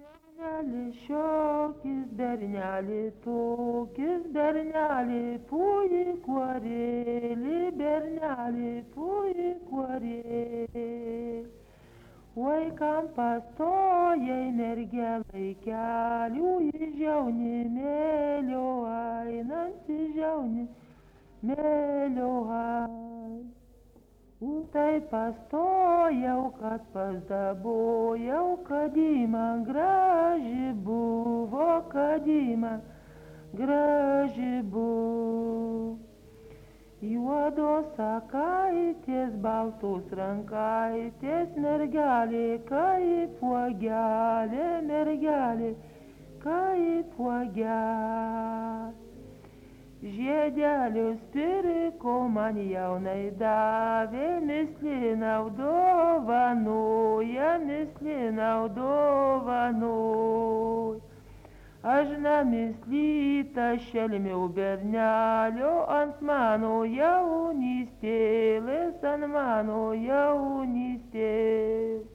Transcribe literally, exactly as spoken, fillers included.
Berneli šiokis, berneli tokis, berneli puikuorėli, berneli puikuorėli. Vaikam pastojai mergelai kelių įžiauni, mėliau ainant įžiauni, mėliau ai. Tai pastojau, kad pasdabojau, kad į man graži buvo, kad į man graži buvo. Juodos akaitės, baltos rankaitės, mergelė kaip uogelė, mergelė kaip uogelė. Žiedelius pirko man jaunai davė, mislinau dovanoja, mislinau dovanoja. Aš namislyta šelmiau bernelio ant mano jaunystėlės, ant mano jaunystėlės.